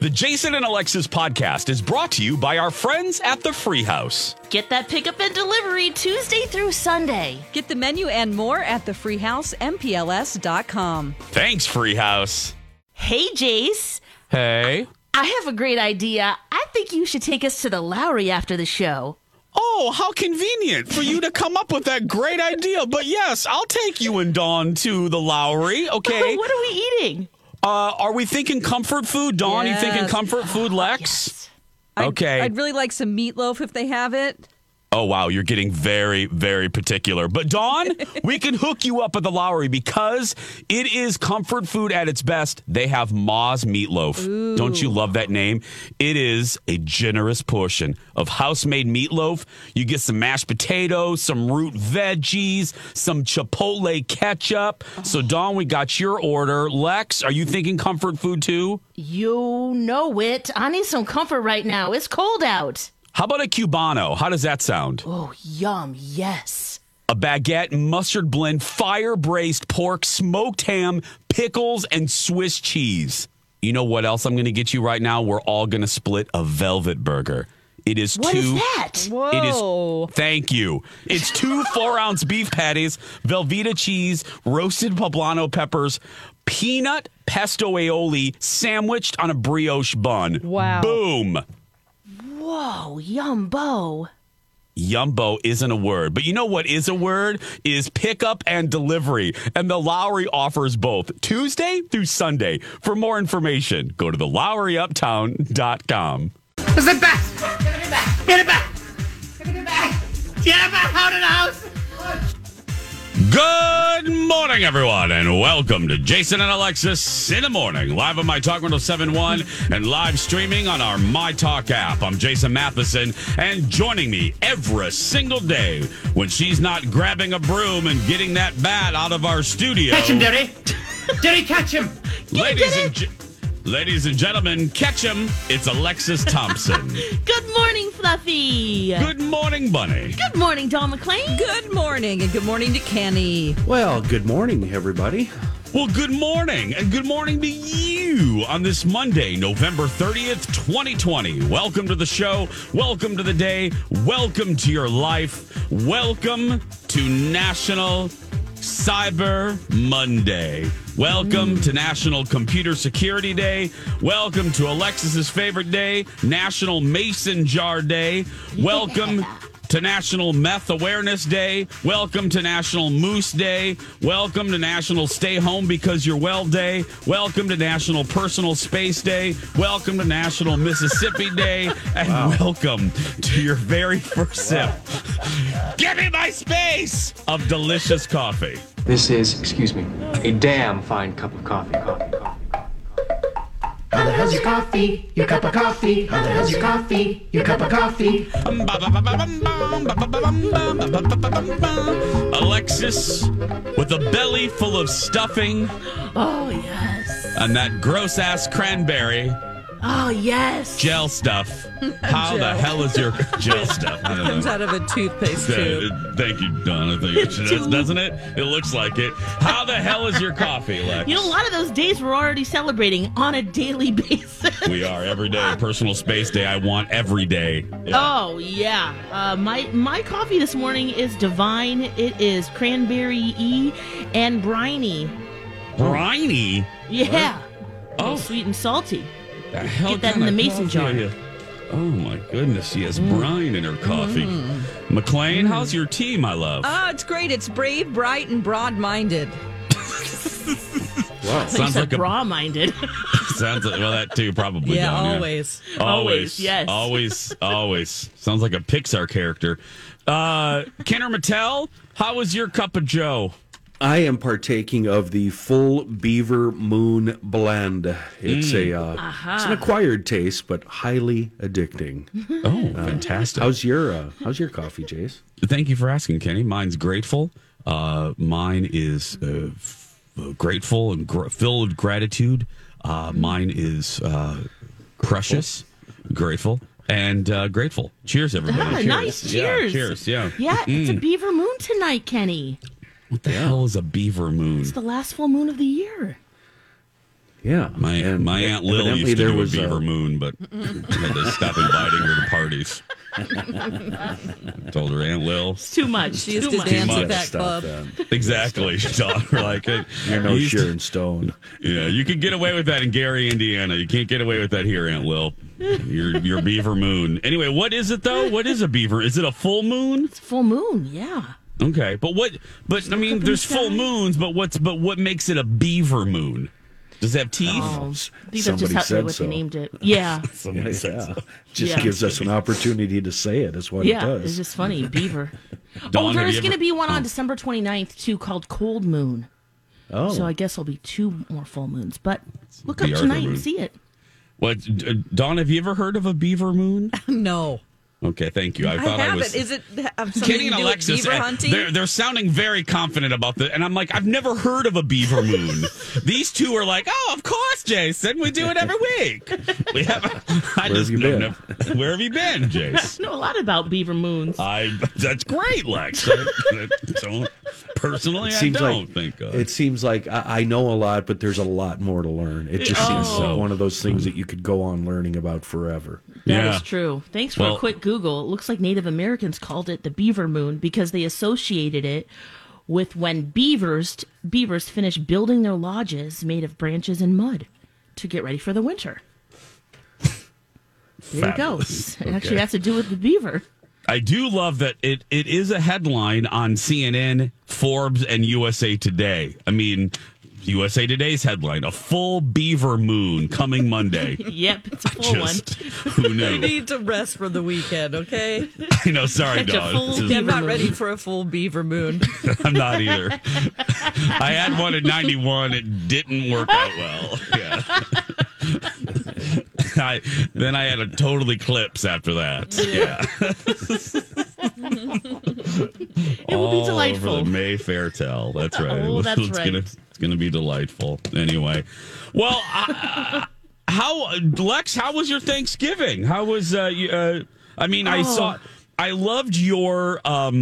The Jason and Alexis podcast is brought to you by our friends at the Free House. Get that pickup and delivery Tuesday through Sunday. Get the menu and more at thefreehousempls.com. Thanks, Free House. Hey, Jace. Hey. I have a great idea. I think you should take us to the Lowry after the show. Oh, how convenient for you to come up with that great idea. But yes, I'll take you and Dawn to the Lowry, okay? What are we eating? Are we thinking comfort food? Dawn, Yes. you thinking comfort food, Lex? Yes. Okay. I'd really like some meatloaf if they have it. Oh, wow. You're getting very, very particular. But, Dawn, we can hook you up at the Lowry because it is comfort food at its best. They have Ma's Meatloaf. Ooh. Don't you love that name? It is a generous portion of house-made meatloaf. You get some mashed potatoes, some root veggies, some Chipotle ketchup. So, Dawn, we got your order. Lex, are you thinking comfort food too? You know it. I need some comfort right now. It's cold out. How about a Cubano? How does that sound? Oh, yum. Yes. A baguette, mustard blend, fire-braised pork, smoked ham, pickles, and Swiss cheese. You know what else I'm going to get you right now? We're all going to split a velvet burger. It is What is that? Whoa. It is. Thank you. It's 2 4-ounce beef patties, Velveeta cheese, roasted poblano peppers, peanut pesto aioli sandwiched on a brioche bun. Wow. Boom. Whoa, yumbo. Yumbo isn't a word, but you know what is a word? Is pickup and delivery. And the Lowry offers both Tuesday through Sunday. For more information, go to thelowryuptown.com. It's the best! Get it back! Get it back! Get it back! Get it back out of the house! Good morning, everyone, and welcome to Jason and Alexis in the morning, live on My Talk 107.1 and live streaming on our My Talk app. I'm Jason Matheson, and joining me every single day when she's not grabbing a broom and getting that bat out of our studio. Catch him, Derry! Derry, catch him! Ladies and gentlemen, catch him. It's Alexis Thompson. Good morning, Fluffy. Good morning, Bunny. Good morning, Don McClain. Good morning, and good morning to Kenny. Well, good morning, everybody. Well, good morning, and good morning to you on this Monday, November 30th, 2020. Welcome to the show. Welcome to the day. Welcome to your life. Welcome to National Cyber Monday. Welcome to National Computer Security Day. Welcome to Alexis's favorite day, National Mason Jar Day. Welcome to National Meth Awareness Day. Welcome to National Moose Day. Welcome to National Stay Home Because You're Well Day. Welcome to National Personal Space Day. Welcome to National Mississippi Day. And welcome to your very first sip. Give me my space of delicious coffee. This is, excuse me, a damn fine cup of coffee. How the hell's your coffee? Your cup of coffee? How the hell's your coffee? Your cup of coffee? Alexis, with a belly full of stuffing Oh, yes. and that gross-ass cranberry Oh, yes. gel stuff. How the hell is your gel stuff? I don't Comes know. out of a toothpaste tube. Thank you, Don. I think it does, doesn't it? It looks like it. How the hell is your coffee, Lex? You know, a lot of those days we're already celebrating on a daily basis. We are every day. Personal Space Day. I want every day. Yeah. Oh, yeah. My coffee this morning is divine. It is cranberry and briny. Briny. Yeah. Oh. Sweet and salty. The hell Get that kind in of the mason coffee jar. are you? Oh my goodness, she has brine in her coffee. McLean, how's your tea, my love? Oh, it's great. It's brave, bright, and broad-minded. Wow, You sounds said like a bra-minded. sounds like, well, that too probably. Yeah, Dawn, always. always, yes. always. Sounds like a Pixar character. Kenner Mattel, how was your cup of Joe? I am partaking of the full Beaver Moon blend. It's it's an acquired taste, but highly addicting. Oh, fantastic! How's your coffee, Jace? Thank you for asking, Kenny. Mine's grateful. Mine is grateful and filled with gratitude. Mine is precious, grateful, and grateful. Cheers, everybody. Ah, Cheers. nice. Cheers. Yeah, cheers. Yeah. Yeah, it's a beaver moon tonight, Kenny. What the hell is a beaver moon? It's the last full moon of the year. Yeah. My Aunt Lil evidently used to there do was a beaver moon, but I had to stop inviting her to parties. Told her, Aunt Lil. It's too much. She used Too to much. dance much. at that Stop club. that. Exactly. She taught her like it. You're no you used to- Sharon Stone. Yeah, you can get away with that in Gary, Indiana. You can't get away with that here, Aunt Lil. Your beaver moon. Anyway, what is it though? What is a beaver? Is it a full moon? It's full moon, yeah. Okay, but I mean, up in there's the full sky. moons, but what makes it a beaver moon? Does it have teeth? I think that's Somebody just said what so. they named it. Yeah. Somebody said so. Just Yeah. gives us an opportunity to say it. Is what it Yeah, does. it's just funny. Beaver. Dawn, have there's you going to ever- be one on December 29th, too, called Cold Moon. Oh, So I guess there'll be 2 more full moons. But look The up Arthur tonight moon. and see it. What, Dawn? Have you ever heard of a beaver moon? No. Okay, thank you. I thought I haven't. was. Is it something Kenny to and do Alexis, with beaver hunting? they're sounding very confident about the, and I'm like, I've never heard of a beaver moon. These two are like, oh, of course, Jason, we do it every week. We have. I Where just have you don't been? know. Where have you been, Jace? I know a lot about beaver moons. That's great, Lex. So personally, I don't think. It seems like I know a lot, but there's a lot more to learn. It just seems like one of those things that you could go on learning about forever. That Yeah. is true. Thanks for Well- a quick Google. It looks like Native Americans called it the beaver moon because they associated it with when beavers finish building their lodges made of branches and mud to get ready for the winter. There Fabulous. you go. It actually Okay. has to do with the beaver. I do love that it is a headline on CNN, Forbes, and USA Today. I mean, USA Today's headline: a full beaver moon coming Monday. Yep, it's a full one. Just who You knew? need to rest for the weekend, okay? I know. Sorry, Catch a Dawn. full This is- beaver I'm not moon. ready for a full beaver moon. I'm not either. I had one in '91. It didn't work out well. Yeah. Then I had a total eclipse after that. Yeah. It will be All delightful. over the Mayfair Tell. That's right. Oh, that's it's right. It's gonna be delightful. Anyway, well, how Lex? How was your Thanksgiving? How was I mean, I loved your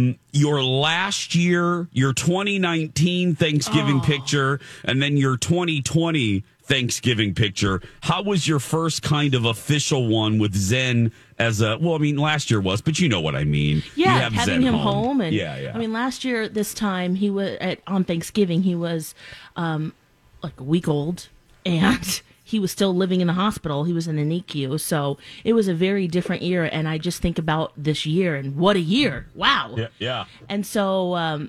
last year, your 2019 Thanksgiving picture, and then your 2020 Thanksgiving picture. How was your first kind of official one with Zen as a? Well, I mean, last year was, but you know what I mean. Yeah, You have having Zen him home, and yeah. I mean, last year this time he was on Thanksgiving. He was like a week old, and he was still living in the hospital. He was in the NICU, so it was a very different year. And I just think about this year, and what a year! Wow. Yeah. And so,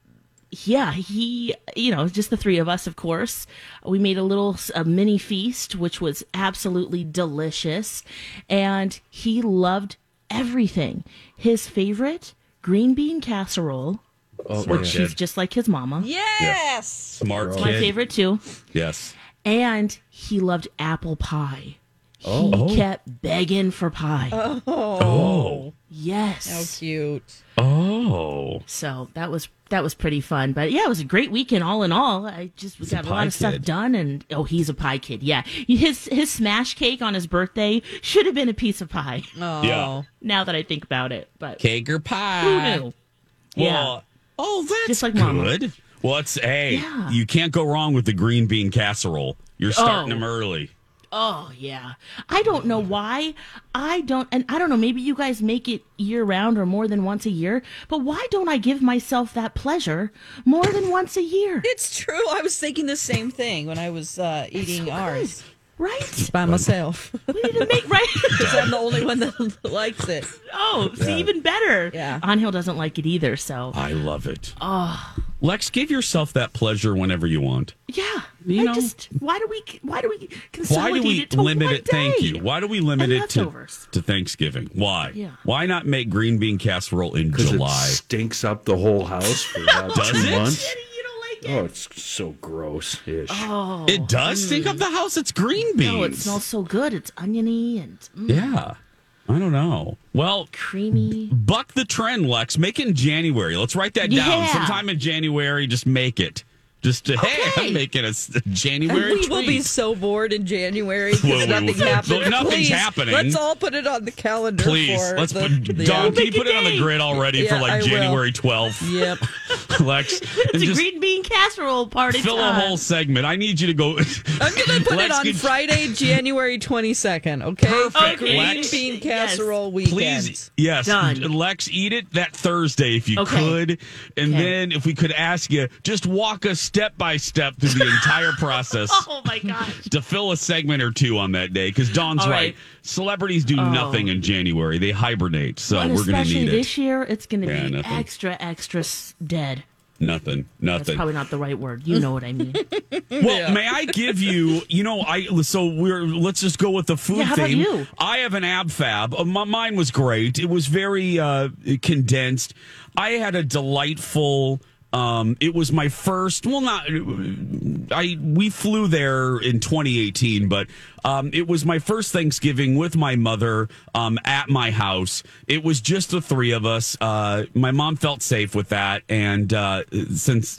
he, just the 3 of us, of course. We made a mini feast, which was absolutely delicious. And he loved everything. His favorite, green bean casserole, which she's just like his mama. Yes! Smart kid. My favorite, too. Yes. And he loved apple pie. Oh. He kept begging for pie. Oh. Yes. How cute. Oh. So that was pretty fun. But yeah, it was a great weekend all in all. We got a pie lot of stuff kid. done, and he's a pie kid. Yeah. His smash cake on his birthday should have been a piece of pie. Oh. Yeah. Now that I think about it. But Cake or pie? who knew? Well, oh, that's Just like Mama. good. Well, Yeah. you can't go wrong with the green bean casserole. You're starting them early. Oh yeah. I don't know why. I don't know, maybe you guys make it year round or more than once a year, but why don't I give myself that pleasure more than once a year? It's true. I was thinking the same thing when I was eating so ours Right? by myself. We need to make right. Because I'm the only one that likes it. Oh, see, even better. Yeah. Angel doesn't like it either, so I love it. Oh. Lex, give yourself that pleasure whenever you want. yeah. You know- Why do we Why consolidate do we it to limit one it? Thank day? you. Why do we limit And it leftovers. to Thanksgiving? Why? Yeah. Why not make green bean casserole in Because it July? stinks up the whole house for about Does 2 it? months. Daddy, you don't like Oh, it? it's so gross-ish. Oh, It does stink up the house. It's green beans. no, it smells so good. It's oniony and Yeah. I don't know. Well, creamy. buck the trend, Lex. Make it in January. Let's write that down. Yeah. Sometime in January, just make it. Hey, I'm making a January We will be treat. so bored in January Well, because we nothing will. happens. Nothing's Please, happening. Let's all put it on the calendar. Please, for let's the, put the- Donkey. Make a Put it on the date. grid already Yeah, for like I will. January 12th. Yep. Lex. It's a green bean casserole party. Fill time. a whole segment. I need you to go. I'm going to put it on Friday, January 22nd, okay? Perfect. Green Lex. bean casserole weekend. Please, yes. Done. Lex, eat it that Thursday if you could. And then if we could ask you, just walk us step by step through the entire process. Oh, my gosh. To fill a segment or two on that day. Because Dawn's All right. Celebrities do nothing in January. They hibernate. So And we're going to especially need it. this year, it's going to be nothing. extra dead. Nothing. That's probably not the right word. You know what I mean. Well, may I give you, let's just go with the food how about theme. you? I have an ab fab. Mine was great. It was very condensed. I had a delightful, it was my first, we flew there in 2018, but it was my first Thanksgiving with my mother at my house. It was just the three of us. My mom felt safe with that. And since,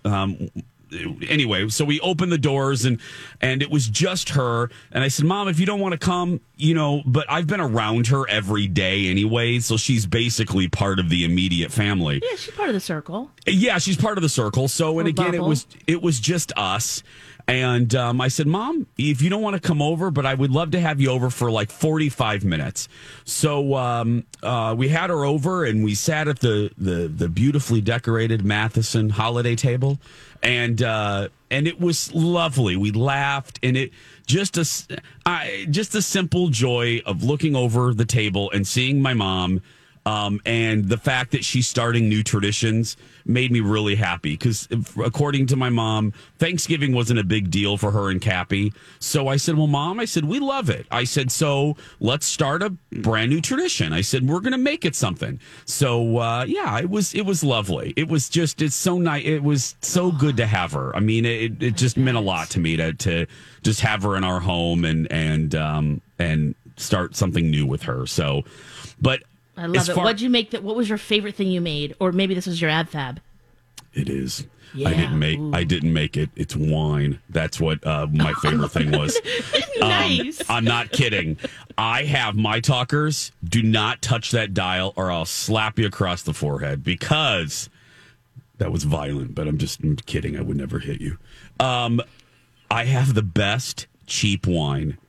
anyway, so we opened the doors and it was just her. And I said, Mom, if you don't want to come, but I've been around her every day anyway. So she's basically part of the immediate family. Yeah, she's part of the circle. Yeah, she's part of the circle. So, and again, bubble. it was just us. And I said, Mom, if you don't want to come over, but I would love to have you over for like 45 minutes. So we had her over and we sat at the beautifully decorated Matheson holiday table. And it was lovely. We laughed, and it just a simple joy of looking over the table and seeing my mom. And the fact that she's starting new traditions made me really happy because, according to my mom, Thanksgiving wasn't a big deal for her and Cappy. So I said, well, Mom, we love it. I said, so let's start a brand new tradition. I said, we're going to make it something. So, it was lovely. It was it's so nice. It was so good to have her. I mean, it just meant a lot to me to just have her in our home and start something new with her. So, but I love it. What'd you make? What was your favorite thing you made? Or maybe this was your ab fab. It is. Yeah. I didn't make it. It's wine. That's what my favorite thing was. Nice. I'm not kidding. I have my talkers. Do not touch that dial or I'll slap you across the forehead because that was violent, but I'm kidding. I would never hit you. I have the best cheap wine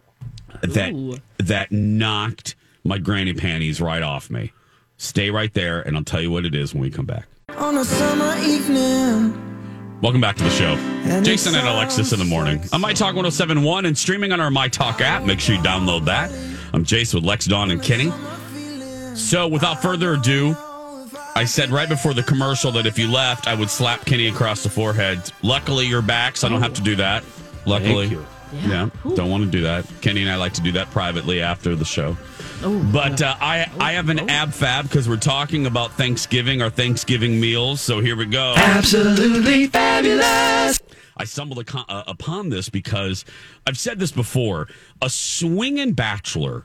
that knocked my granny panties right off me. Stay right there, and I'll tell you what it is when we come back. On a summer evening. Welcome back to the show. Jason and Alexis in the morning. On My Talk 1071 and streaming on our My Talk app. Make sure you download that. I'm Jason with Lex, Dawn, and Kenny. So, without further ado, I said right before the commercial that if you left, I would slap Kenny across the forehead. Luckily, you're back, so I don't have to do that. Luckily. Thank you. Yeah, don't want to do that. Kenny and I like to do that privately after the show. But I have an ab fab because we're talking about Thanksgiving, our Thanksgiving meals. So here we go. Absolutely fabulous. I stumbled upon this because I've said this before. A swinging bachelor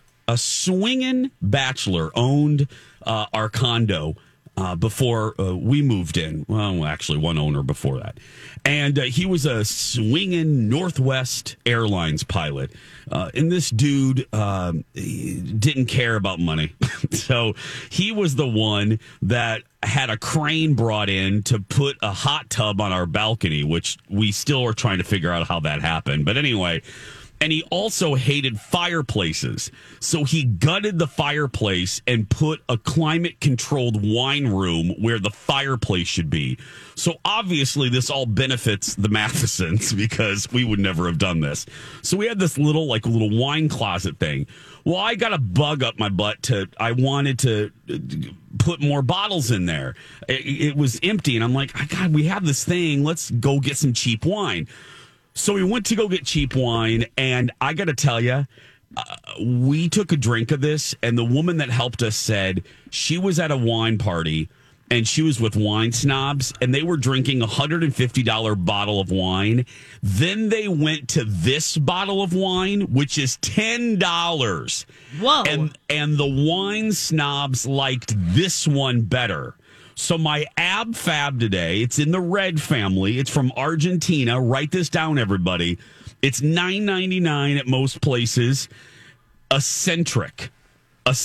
owned our condo before we moved in. Well, actually, one owner before that. And he was a swinging Northwest Airlines pilot. And this dude he didn't care about money. So he was the one that had a crane brought in to put a hot tub on our balcony, which we still are trying to figure out how that happened. But anyway... And he also hated fireplaces. So he gutted the fireplace and put a climate-controlled wine room where the fireplace should be. So obviously this all benefits the Mathesons because we would never have done this. So we had this little wine closet thing. Well, I got a bug up my butt I wanted to put more bottles in there. It was empty. And I'm like, God, we have this thing. Let's go get some cheap wine. So we went to go get cheap wine, and I got to tell you, we took a drink of this, and the woman that helped us said she was at a wine party, and she was with wine snobs, and they were drinking a $150 bottle of wine. Then they went to this bottle of wine, which is $10. Whoa. And the wine snobs liked this one better. So my ab fab today, it's in the red family. It's from Argentina. Write this down, everybody. It's $9.99 at most places. Eccentric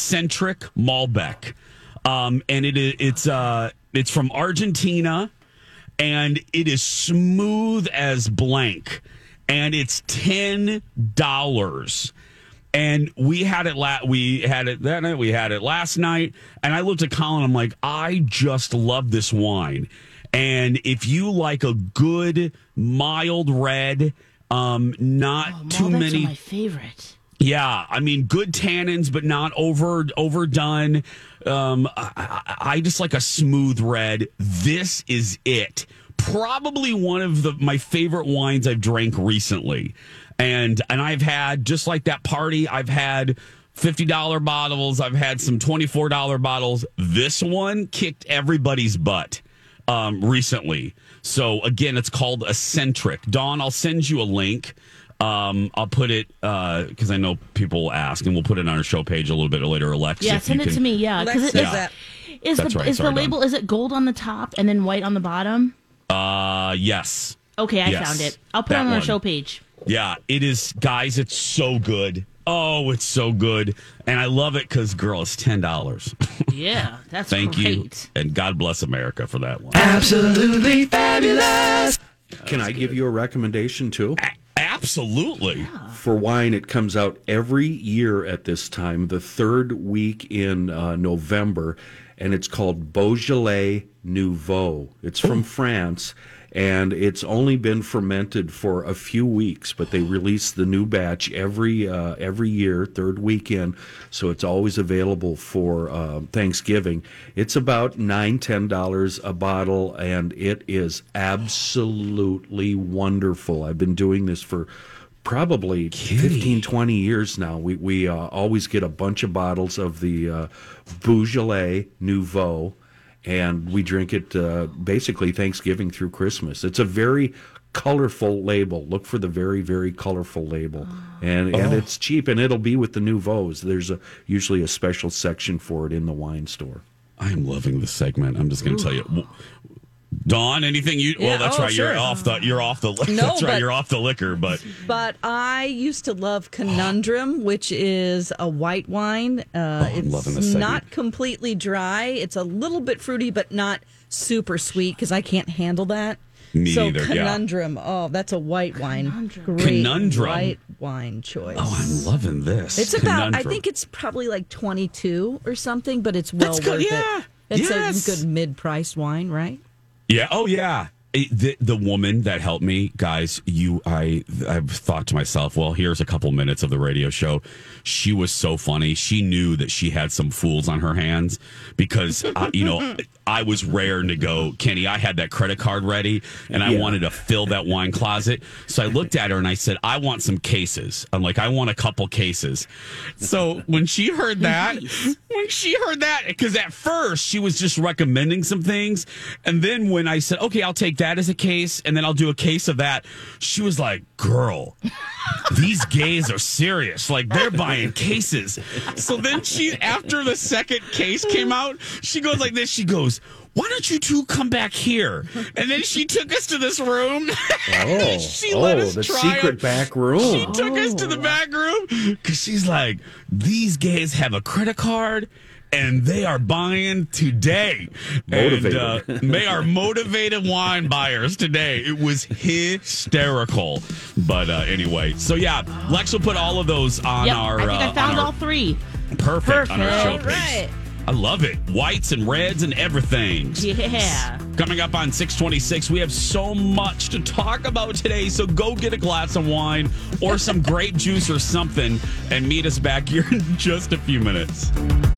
Malbec. And it's from Argentina. and it is smooth as blank, and it's $10. And we had it that night. We had it last night, and I looked at Colin. I'm like, I just love this wine. And if you like a good mild red, not too Malbecs many. Are my favorite. Yeah, I mean, good tannins, but not overdone. I just like a smooth red. This is it. Probably one of my favorite wines I've drank recently. And I've had, just like that party, I've had $50 bottles. I've had some $24 bottles. This one kicked everybody's butt recently. So, again, it's called Eccentric. Dawn, I'll send you a link. I'll put it, because I know people will ask, and we'll put it on our show page a little bit later. Alexa, Yeah, send it to me. Yeah, because is the label, is it gold on the top and then white on the bottom? Yes. Okay, I found it. I'll put it on our show page. Yeah, it is, guys. It's so good. Oh, it's so good, and I love it because, girl, it's $10. Yeah, that's Thank great. you, and God bless America for that one. Absolutely fabulous. Can I give you a recommendation too? Absolutely. For wine, it comes out every year at this time, the third week in November, and it's called Beaujolais Nouveau. It's from France, and it's only been fermented for a few weeks, but they release the new batch every year, third weekend, so it's always available for Thanksgiving. It's about $9-10 a bottle, and it is absolutely wonderful. I've been doing this for probably 15-20 years now. We always get a bunch of bottles of the Beaujolais Nouveau, and we drink it basically Thanksgiving through Christmas. It's a very colorful label. Look for the very, very colorful label. And it's cheap, and it'll be with the Nouveaus. There's usually a special section for it in the wine store. I am loving this segment. I'm just going to tell you. Dawn, anything you? Yeah, well, that's right. sure. You're off the. No, that's right. You're off the liquor, but I used to love Conundrum, which is a white wine. I'm loving this It's segment. not completely dry. It's a little bit fruity, but not super sweet because I can't handle that. Me neither, yeah. Conundrum. Oh, that's a white wine. Great Conundrum. white wine choice. oh, I'm loving this. It's about. Conundrum. I think it's probably like 22 or something, but it's well That's good, worth yeah. it. It's Yes. a good mid-priced wine, right? Yeah. Oh, yeah. The woman that helped me, guys, I've thought to myself, well, here's a couple minutes of the radio show. She was so funny. She knew that she had some fools on her hands because, I was raring to go. Kenny, I had that credit card ready and I wanted to fill that wine closet. So I looked at her and I said, I want some cases. I'm like, I want a couple cases. So when she heard that, because at first she was just recommending some things. And then when I said, okay, I'll take that as a case and then I'll do a case of that, she was like, girl, these gays are serious. Like, they're buying cases. So then after the second case came out, she goes like this. She goes, why don't you two come back here? And then she took us to this room. She let us the try secret it. back room. She took us to the back room because she's like, these gays have a credit card and they are buying today. Motivated. And, they are motivated wine buyers today. It was hysterical. But anyway, so yeah, Lex will put all of those on our... I think I found all three. Perfect. On our show Perfect. page. Right. I love it. Whites and reds and everything. Yeah. Coming up on 626, we have so much to talk about today, so go get a glass of wine or some grape juice or something and meet us back here in just a few minutes.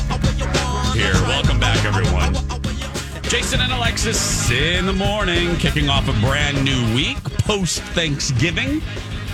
Here, welcome back, everyone. Jason and Alexis in the morning, kicking off a brand new week post-Thanksgiving.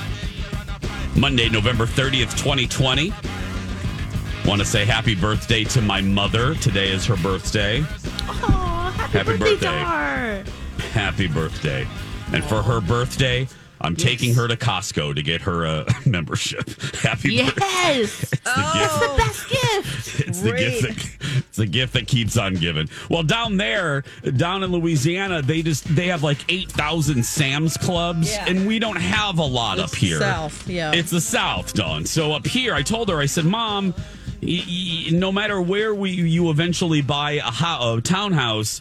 Monday, November 30th, 2020. Want to say happy birthday to my mother. Today is her birthday. Oh, happy birthday, Dar. Happy birthday. And for her birthday, I'm taking her to Costco to get her a membership. Happy birthday. Yes. It's the best gift. It's the gift that keeps on giving. Well, down in Louisiana, they have like 8,000 Sam's Clubs, and we don't have a lot up here. South, yeah. It's the South, Dawn. So up here, I told her, I said, Mom, no matter where you eventually buy a townhouse,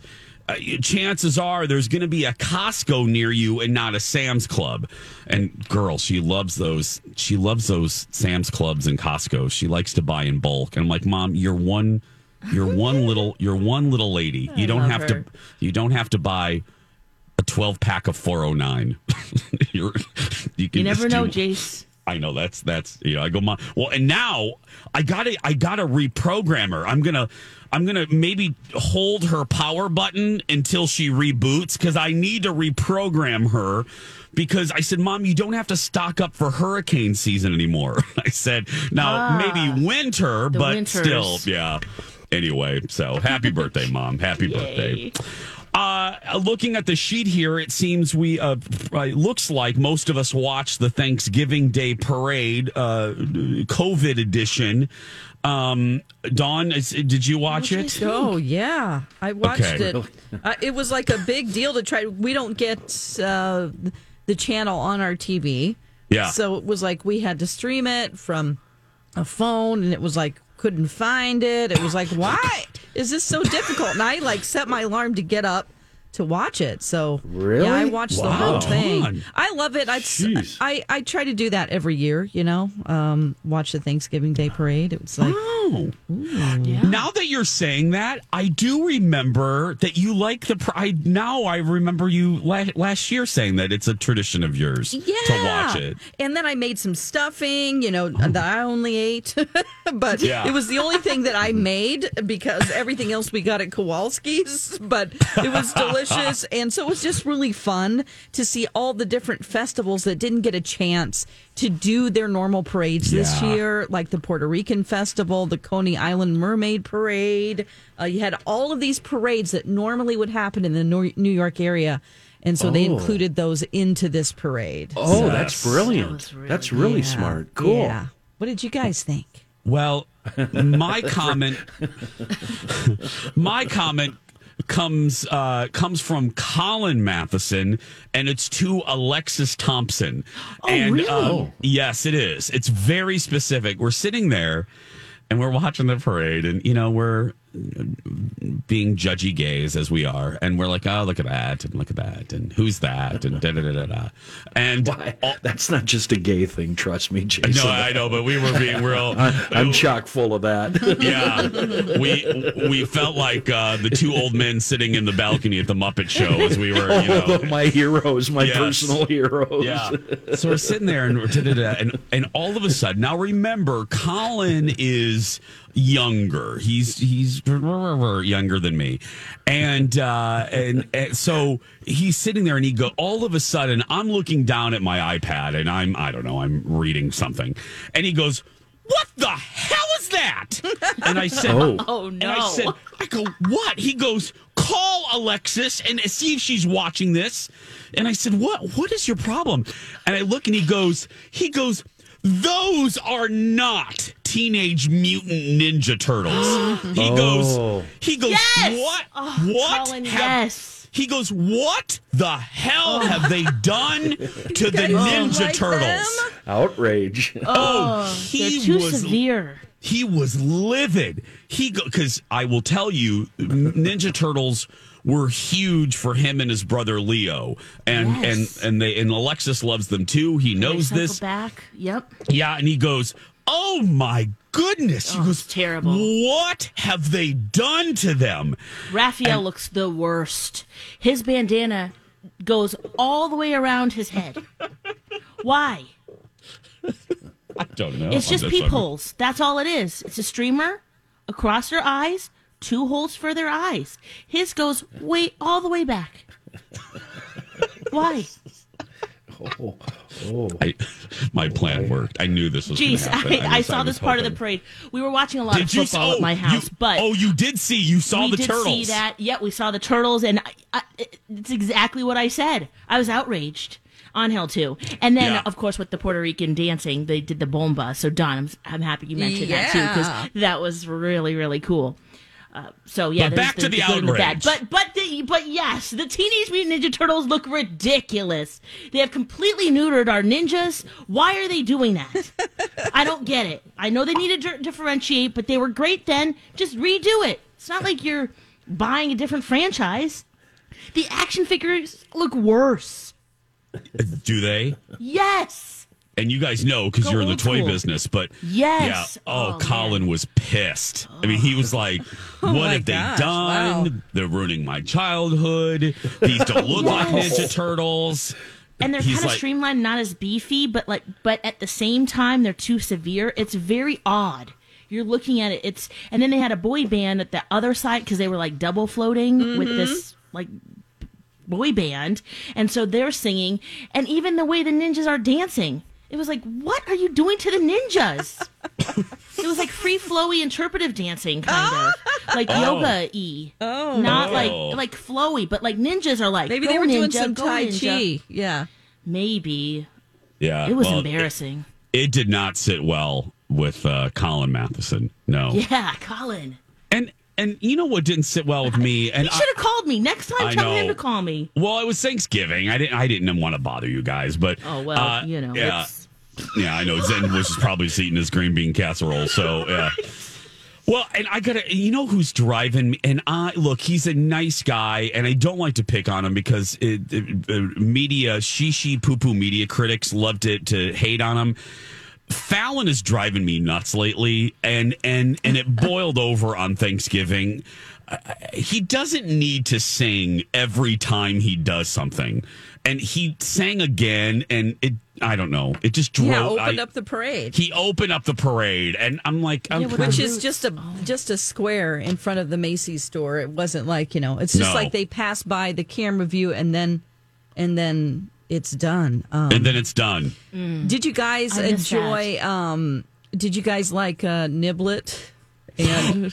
chances are there's going to be a Costco near you and not a Sam's Club. And girl, she loves those. She loves those Sam's Clubs and Costco. She likes to buy in bulk. And I'm like, Mom, you're one little lady. You don't have to buy a 12-pack of 409. you never know, Jace. I know that's I go, Mom. Well, and now I gotta reprogram her. I'm gonna maybe hold her power button until she reboots, because I need to reprogram her, because I said, Mom, you don't have to stock up for hurricane season anymore. I said, now maybe winter, but winters. still, yeah. Anyway, so happy birthday, Mom. Happy birthday. Looking at the sheet here, it seems it looks like most of us watched the Thanksgiving Day Parade, COVID edition. Dawn, did you watch it? Oh, yeah. I watched it. It was like a big deal to try. We don't get the channel on our TV. Yeah. So it was like we had to stream it from a phone, and it was like, couldn't find it. It was like, why is this so difficult? And I set my alarm to get up to watch it. So really, yeah, I watched the whole thing. Dawn. I love it. I try to do that every year. Watch the Thanksgiving Day Parade. It was like, Now that you're saying that, I do remember that you like I remember you last year saying that it's a tradition of yours to watch it. And then I made some stuffing, that I only ate. But it was the only thing that I made, because everything else we got at Kowalski's. But it was delicious. And so it was just really fun to see all the different festivals that didn't get a chance to do their normal parades this year, like the Puerto Rican Festival, the Coney Island Mermaid Parade. You had all of these parades that normally would happen in the New York area. And so they included those into this parade. Oh, So- that's brilliant. That's really smart. Cool. Yeah. What did you guys think? Well, my comment comes from Colin Matheson, and it's to Alexis Thompson. Really? Yes, it is. It's very specific. We're sitting there and we're watching the parade, and we're being judgy gays as we are, and we're like, oh, look at that, and who's that, and da da da da da. And that's not just a gay thing, trust me, Jason. No, I know, but we were being real. I'm chock full of that. Yeah, we felt like the two old men sitting in the balcony at the Muppet Show as we were, my heroes, my personal heroes. Yeah. So we're sitting there and all of a sudden, now remember, Colin is younger. He's younger than me, and so he's sitting there, and all of a sudden, I'm looking down at my iPad, and I'm reading something, and he goes, "What the hell is that?" And I said, "Oh no!" And I go, "What?" He goes, "Call Alexis and see if she's watching this." And I said, "What is your problem?" And I look, and he goes, "Those are not Teenage Mutant Ninja Turtles." He goes, yes! "What? What? Colin, yes. He goes, "What the hell have they done to the Ninja Turtles?" Outrage. They're too severe. He was livid. Because I will tell you, Ninja Turtles were huge for him and his brother Leo, and Alexis loves them too. He knows this. Back. Yep. Yeah, and he goes, "Oh my goodness!" He goes, "Terrible. What have they done to them?" Raphael looks the worst. His bandana goes all the way around his head. Why? I don't know. It's just peepholes. That's all it is. It's a streamer across their eyes, 2 holes for their eyes. His goes all the way back. Why? My plan worked. I knew this was going to happen. I saw this part of the parade. We were watching a lot of football at my house, but you did see. You saw the turtles. We did see that. Yeah, we saw the turtles, and it's exactly what I said. I was outraged. Angel too, and then of course with the Puerto Rican dancing, they did the bomba. So Don, I'm happy you mentioned that too, because that was really, really cool. So yeah, but back to the outrage. But yes, the Teenage Mutant Ninja Turtles look ridiculous. They have completely neutered our ninjas. Why are they doing that? I don't get it. I know they need to differentiate, but they were great then. Just redo it. It's not like you're buying a different franchise. The action figures look worse. Do they? Yes. And you guys know because Go you're in the old toy school. business, but Yes. yeah. Oh, Oh, Colin man. was pissed. I mean, he was like, "What my have they gosh, done? wow. They're ruining my childhood. These don't look like Ninja Turtles." And they're He's kind of like- streamlined, not as beefy, but at the same time they're too severe. It's very odd. You're looking at it. And then they had a boy band at the other side because they were like double floating with this like boy band, and so they're singing, and even the way the ninjas are dancing, it was like, what are you doing to the ninjas? It was like free flowy interpretive dancing, kind of like yoga-y. Oh. Not Oh. like flowy, but like ninjas are like, Maybe go they were doing ninja, some go Tai ninja. Chi. Yeah. Maybe. Yeah, It was well, embarrassing. It did not sit well with Colin Matheson. No. Yeah, Colin. And you know what didn't sit well with me? And He should have called me. Next time, I tell him know. to call me. well, it was Thanksgiving. I didn't want to bother you guys, but Oh, well, yeah. it's... Yeah, I know. Zen was probably eating his green bean casserole. So, yeah. Well, and I gotta, you know who's driving me? And look, he's a nice guy, and I don't like to pick on him because media, poo-poo media critics love to hate on him. Fallon is driving me nuts lately, and it boiled over on Thanksgiving. He doesn't need to sing every time he does something, and he sang again, and I don't know. It just drove. Yeah, opened up the parade. He opened up the parade, and I'm like, Which is just a square in front of the Macy's store. It wasn't like, it's just No. like they pass by the camera view and then it's done. and then it's done. Did you guys I miss enjoy? Did you guys like Niblet? And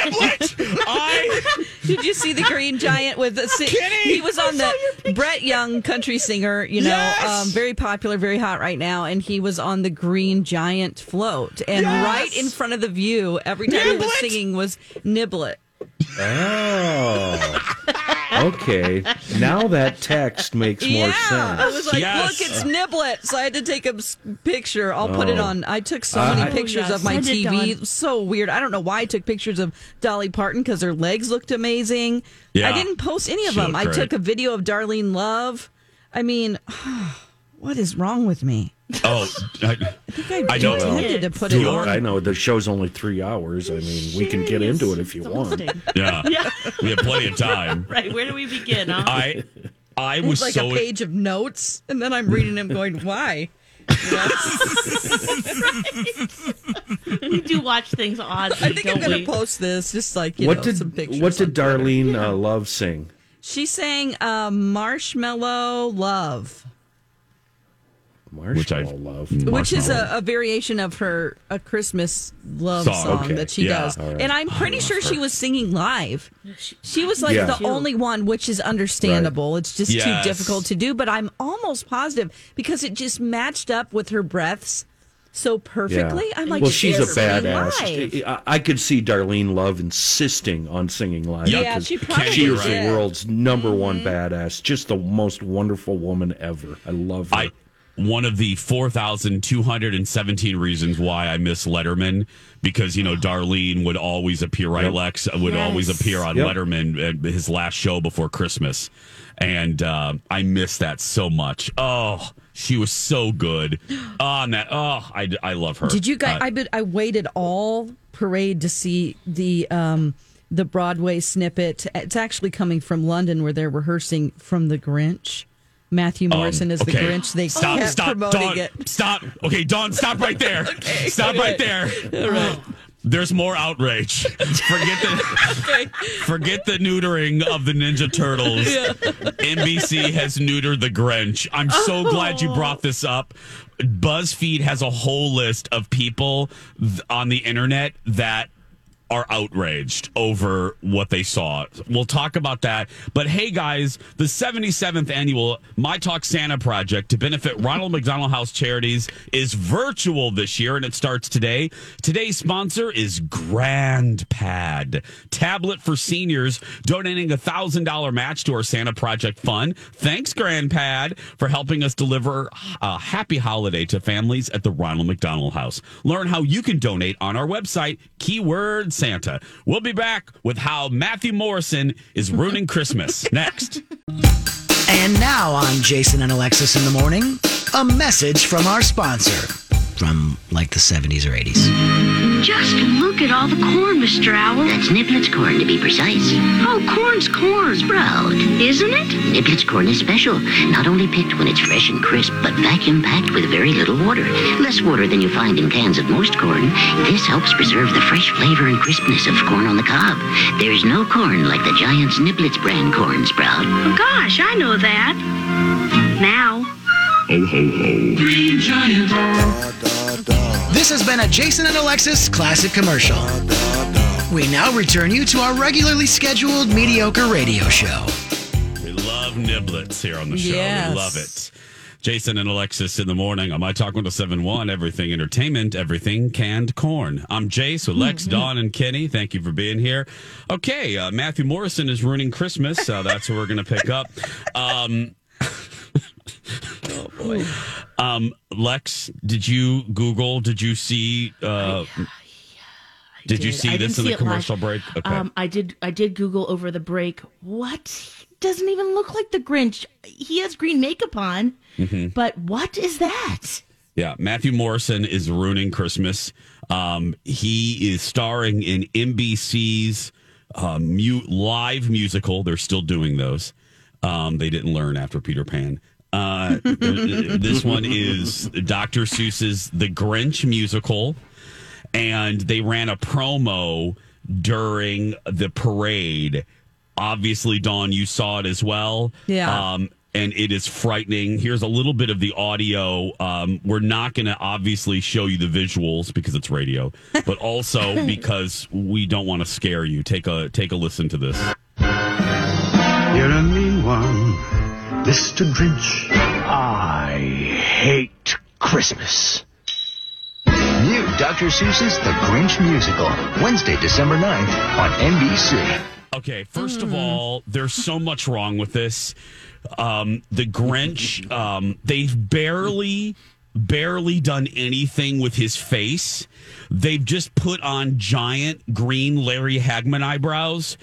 Niblet! did you see the Green Giant with the? He was on the Brett Young, country singer. Yes! Very popular, very hot right now, and he was on the Green Giant float, and Yes! right in front of the view, every time he was Niblet! singing was Niblet. Oh. Okay. Now that text makes more I sense. was like, Yes. look, it's Niblet. So I had to take a picture. I'll put it on. I took so many pictures yes. of my Send it, TV. Dawn. It was so weird. I don't know why I took pictures of Dolly Parton because her legs looked amazing. Yeah. I didn't post any of She them. looked I great. took a video of Darlene Love. I mean, what is wrong with me? Oh, I I know. intended to put Do it you- on. I know the show's only 3 hours. I mean, we can get into it if you want. yeah. We have plenty of time. Right, where do we begin, huh? I was It's like so a page of notes, and then I'm reading them going, why? We do watch things oddly, I think I'm don't going we? to post this, just like, What did some pictures. what did on Twitter. Darlene Love sing? She sang Marshmallow Love, Marshmallow Love. which is Marshmallow. a variation of her a Christmas love Song, song okay. that she Yeah. does. All right. And I'm pretty sure she was singing live. She was like Yeah. the only one, which is understandable. It's just Yes. too difficult to do, but I'm almost positive because it just matched up with her breaths so perfectly. I'm like, well, she's a singing badass. live. I could see Darlene Love insisting on singing live. Yeah, because she probably she is did. the world's number one badass. Just the most wonderful woman ever. I love her. One of the 4,217 reasons why I miss Letterman, because, Darlene would always appear, right, Yep. Lex? Would always appear on Yep. Letterman at his last show before Christmas. And I miss that so much. Oh, she was so good. I love her. Did you guys? I waited all parade to see the Broadway snippet. It's actually coming from London, where they're rehearsing from The Grinch. Matthew Morrison is the okay. Grinch. They kept promoting Dawn, it. Stop. Okay, Dawn, stop right there. Okay, stop right there. All right. There's more outrage. Forget the neutering of the Ninja Turtles. NBC has neutered the Grinch. I'm so glad you brought this up. BuzzFeed has a whole list of people on the internet that are outraged over what they saw. We'll talk about that. But hey, guys, the 77th annual My Talk Santa Project to benefit Ronald McDonald House Charities is virtual this year, and it starts today. Today's sponsor is GrandPad, tablet for seniors, donating a $1,000 match to our Santa Project Fund. Thanks, GrandPad, for helping us deliver a happy holiday to families at the Ronald McDonald House. Learn how you can donate on our website, keyword Santa. We'll be back with how Matthew Morrison is ruining Christmas next. And now on Jason and Alexis in the Morning, a message from our sponsor from like the 70s or 80s. Just look at all the corn, Mr. Owl. That's Niblets corn, to be precise. Oh, corn's corn. Sprout. Isn't it? Niblets corn is special. Not only picked when it's fresh and crisp, but vacuum-packed with very little water. Less water than you find in cans of most corn. This helps preserve the fresh flavor and crispness of corn on the cob. There's no corn like the Giant's Niblets brand corn, Sprout. Oh, gosh, I know that. Now. Ho, ho, ho. Green Giant. This has been a Jason and Alexis classic commercial. We now return you to our regularly scheduled mediocre radio show. We love Niblets here on the show. Yes. We love it. Jason and Alexis in the morning on My Talk 107.1, everything entertainment, everything canned corn. I'm Jace with Lex, Dawn, and Kenny. Thank you for being here. Okay, Matthew Morrison is ruining Christmas. That's what we're going to pick up. Oh boy. Lex, did you see did you see this in the commercial break? Okay. I did Google over the break. What? He doesn't even look like the Grinch. He has green makeup on. Mm-hmm. But what is that? Yeah, Matthew Morrison is ruining Christmas. He is starring in NBC's live musical. They're still doing those. They didn't learn after Peter Pan. This one is Dr. Seuss's The Grinch musical, and they ran a promo during the parade. Obviously, Dawn, you saw it as well. Yeah. And it is frightening. Here's a little bit of the audio. We're not going to obviously show you the visuals because it's radio, but also because we don't want to scare you. Take a listen to this. You're a mean one, Mr. Grinch. I hate Christmas. New Dr. Seuss's The Grinch Musical, Wednesday, December 9th on NBC. Okay, first of all, there's so much wrong with this. The Grinch, they've barely done anything with his face. They've just put on giant green Larry Hagman eyebrows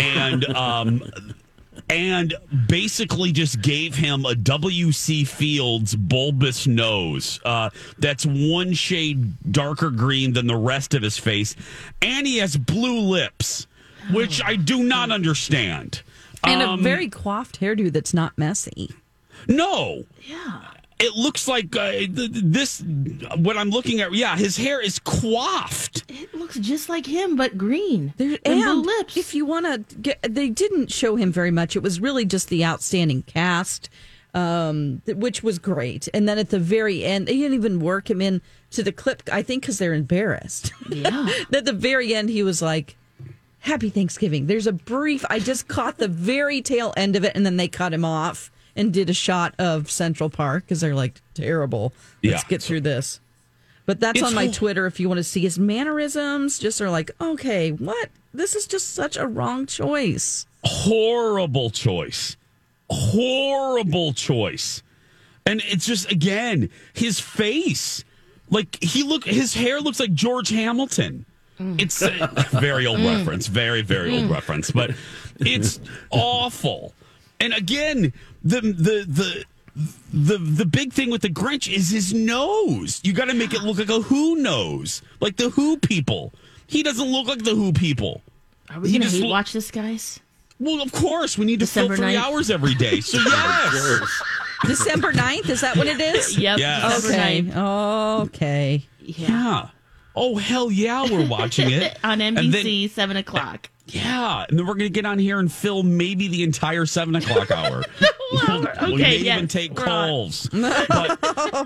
and basically just gave him a W.C. Fields bulbous nose. That's one shade darker green than the rest of his face. And he has blue lips, which I do not understand. And a very coiffed hairdo that's not messy. No. Yeah. It looks like what I'm looking at. Yeah, his hair is coiffed. It looks just like him, but green. And blue lips. If you want to get, they didn't show him very much. It was really just the outstanding cast, which was great. And then at the very end, they didn't even work him in to the clip, I think, because they're embarrassed. Yeah. At the very end, he was like, Happy Thanksgiving. There's a brief, I just caught the very tail end of it, and then they cut him off and did a shot of Central Park because they're like, terrible. Let's get through this. But that's on my Twitter if you want to see his mannerisms. Just are like, okay, what? This is just such a wrong choice. Horrible choice. Horrible choice. And it's just, again, his face. Like, his hair looks like George Hamilton. It's a very old reference. Very, very old reference. But it's awful. And again, the big thing with the Grinch is his nose. You got to make it look like a Who nose, like the Who people. He doesn't look like the Who people. Are we going to watch this, guys? Well, of course. We need to December fill 3 9th? hours every day. So, yes. December 9th? Is that what it is? Yep. Yes. December 9th. Okay. Yeah. Oh, hell yeah, we're watching it. On NBC, 7 o'clock. Yeah, and then we're going to get on here and fill maybe the entire 7 o'clock hour. We may even take calls. But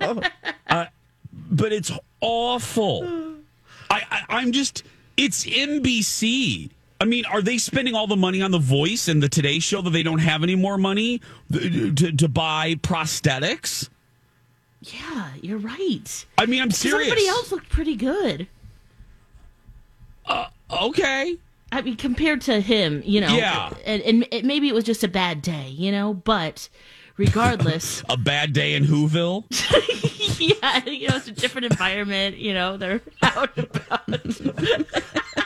it's awful. I'm just, it's NBC. I mean, are they spending all the money on The Voice and the Today Show that they don't have any more money to buy prosthetics? Yeah, you're right. I mean, I'm serious. Somebody else looked pretty good. Okay. I mean, compared to him, you know. Yeah. And maybe it was just a bad day, you know, but regardless. A bad day in Whoville? Yeah, you know, it's a different environment, you know, they're out and about.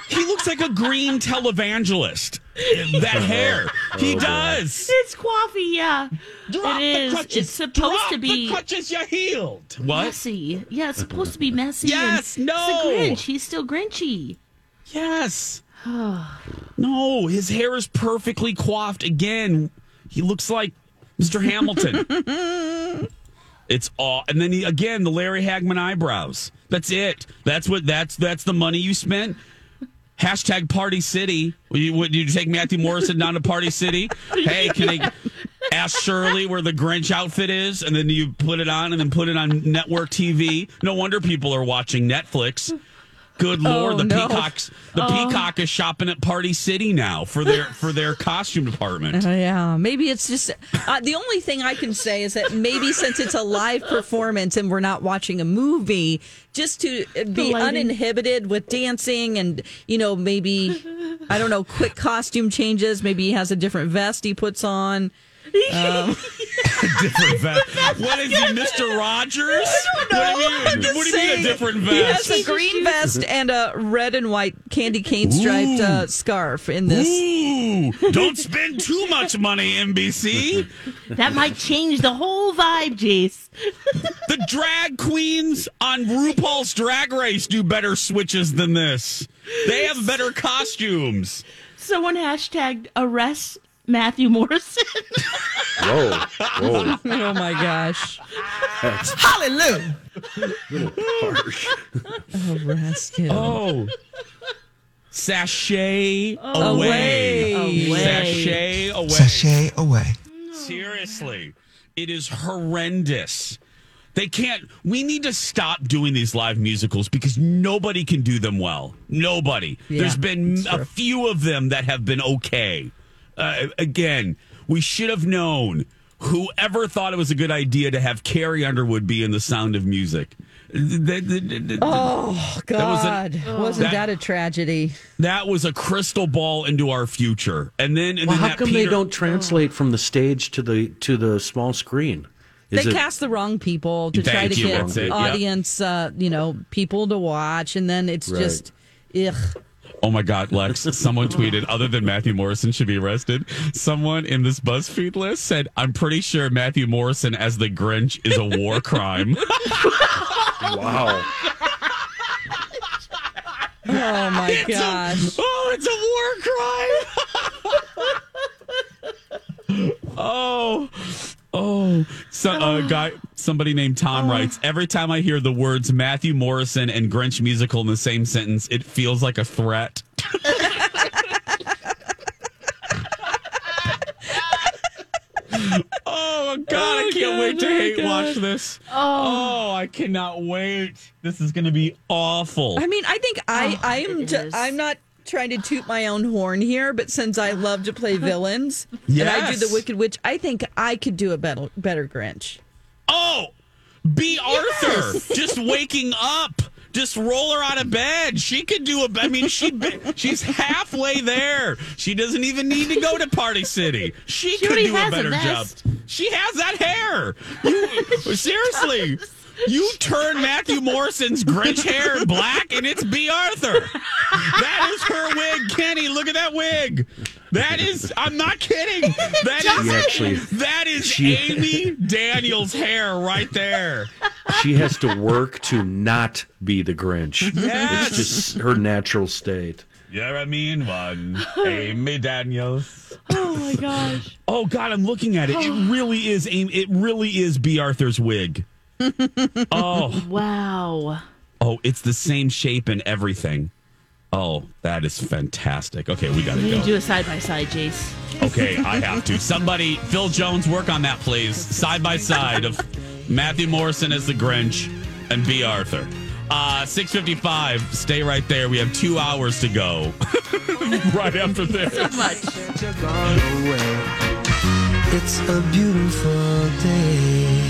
like a green televangelist. That hair. He does. It's coiffy, yeah. Drop it is. The clutches. It's supposed to be. The clutches, you're healed. What? Messy. Yeah, it's supposed to be messy. Yes, and no. It's a Grinch. He's still Grinchy. Yes. No, his hair is perfectly coiffed. Again, he looks like Mr. Hamilton. It's all, and then again, the Larry Hagman eyebrows. That's it. That's the money you spent. Hashtag Party City. Did you take Matthew Morrison down to Party City? Hey, can I ask Shirley where the Grinch outfit is? And then you put it on and then put it on network TV. No wonder people are watching Netflix. Good Lord, Peacock is shopping at Party City now for their costume department. Yeah, maybe it's just the only thing I can say is that maybe since it's a live performance and we're not watching a movie, just to be uninhibited with dancing and maybe I don't know, quick costume changes. Maybe he has a different vest he puts on. Different vest. What is he, Mr. Rogers? I don't know. What do you mean a different vest? He has a green vest and a red and white candy cane striped scarf in this. Ooh, don't spend too much money, NBC. That might change the whole vibe, Jace. The drag queens on RuPaul's Drag Race do better switches than this. They have better costumes. Someone hashtagged arrest Matthew Morrison. Whoa. Oh my gosh. Hallelujah. Harsh. Arrested. Oh. Sashay away. Sashay away. Sashay away. Seriously. It is horrendous. We need to stop doing these live musicals because nobody can do them well. Nobody. Yeah, there's been a few of them that have been okay. Again, we should have known. Whoever thought it was a good idea to have Carrie Underwood be in The Sound of Music? Oh, God. Wasn't that a tragedy? That was a crystal ball into our future. And then how come they don't translate from the stage to the small screen? They cast the wrong people to try to get audience, people to watch, and then it's just, ugh. Oh my God, Lex, someone tweeted, other than Matthew Morrison should be arrested, someone in this BuzzFeed list said, I'm pretty sure Matthew Morrison as the Grinch is a war crime. Wow. Oh my gosh. It's a war crime. Somebody named Tom writes, every time I hear the words Matthew Morrison and Grinch musical in the same sentence, it feels like a threat. Oh God, I can't wait to hate watch this. Oh, I cannot wait. This is going to be awful. I mean, I think I'm not trying to toot my own horn here, but since I love to play villains and I do the Wicked Witch, I think I could do a better Grinch. Oh, B. Arthur, just waking up. Just roll her out of bed. She could do she's halfway there. She doesn't even need to go to Party City. She could do a better job. She has that hair. Seriously. You turn Matthew Morrison's Grinch hair black and it's B. Arthur. That is her wig, Kenny. Look at that wig. I'm not kidding. That is Amy Daniels' hair right there. She has to work to not be the Grinch. Yes. It's just her natural state. You're a mean one, Amy Daniels. Oh my gosh. Oh God, I'm looking at it. It really is It really is B. Arthur's wig. Oh wow. Oh, it's the same shape and everything. Oh, that is fantastic. Okay, we gotta go. Do a side by side, Jace. Okay, I have to. Somebody, Phil Jones, work on that, please. Side by side of Matthew Morrison as the Grinch and B. Arthur. 6:55. Stay right there. We have 2 hours to go. Right after this. So much. It's a beautiful day.